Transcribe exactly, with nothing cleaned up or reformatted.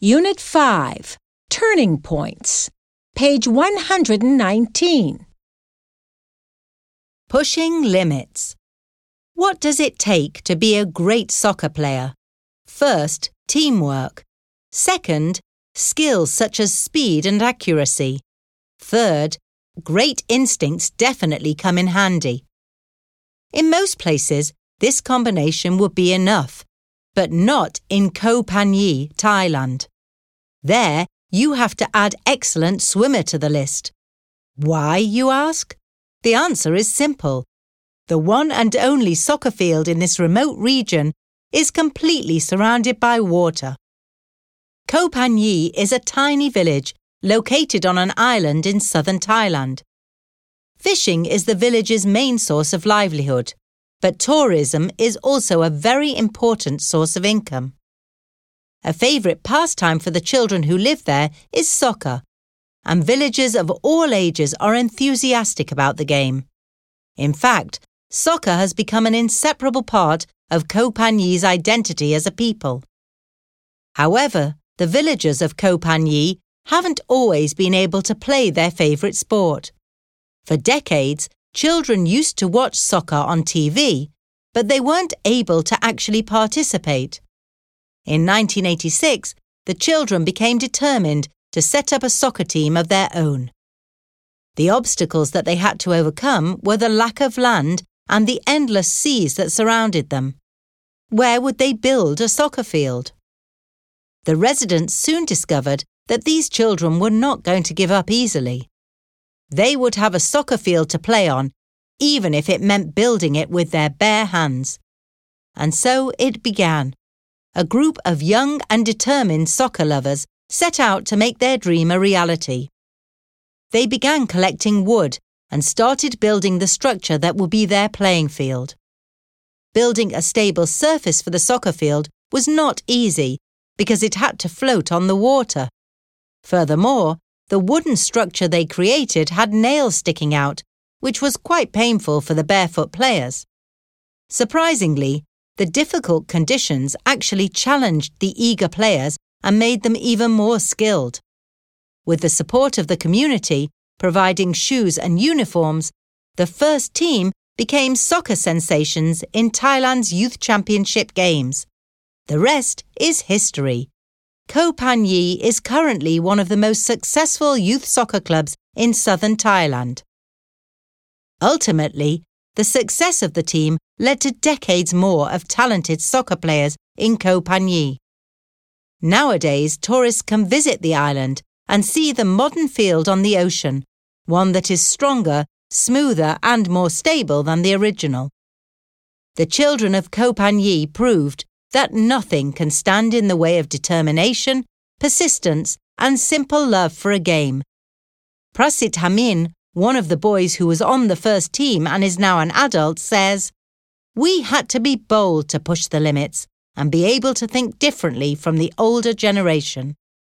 Unit five, Turning Points, page one hundred nineteen. Pushing limits. What does it take to be a great soccer player? First, teamwork. Second, skills such as speed and accuracy. Third, great instincts definitely come in handy. In most places, this combination would be enough, but not in Koh Phangan, Thailand. There, you have to add excellent swimmer to the list. Why, you ask? The answer is simple. The one and only soccer field in this remote region is completely surrounded by water. Koh Phangan is a tiny village located on an island in southern Thailand. Fishing is the village's main source of livelihood, but tourism is also a very important source of income. A favourite pastime for the children who live there is soccer, and villagers of all ages are enthusiastic about the game. In fact, soccer has become an inseparable part of Koh Phangan's identity as a people. However, the villagers of Koh Phangan haven't always been able to play their favourite sport. For decades, children used to watch soccer on T V, but they weren't able to actually participate. In nineteen eighty-six, the children became determined to set up a soccer team of their own. The obstacles that they had to overcome were the lack of land and the endless seas that surrounded them. Where would they build a soccer field? The residents soon discovered that these children were not going to give up easily. They would have a soccer field to play on, even if it meant building it with their bare hands. And so it began. A group of young and determined soccer lovers set out to make their dream a reality. They began collecting wood and started building the structure that would be their playing field. Building a stable surface for the soccer field was not easy because it had to float on the water. Furthermore, the wooden structure they created had nails sticking out, which was quite painful for the barefoot players. Surprisingly, the difficult conditions actually challenged the eager players and made them even more skilled. With the support of the community, providing shoes and uniforms, the first team became soccer sensations in Thailand's Youth Championship Games. The rest is history. Koh Phangan is currently one of the most successful youth soccer clubs in southern Thailand. Ultimately, the success of the team led to decades more of talented soccer players in Koh Phangan. Nowadays, tourists can visit the island and see the modern field on the ocean, one that is stronger, smoother and more stable than the original. The children of Koh Phangan proved that nothing can stand in the way of determination, persistence and simple love for a game. Prasit Hamin, one of the boys who was on the first team and is now an adult, says, "We had to be bold to push the limits and be able to think differently from the older generation."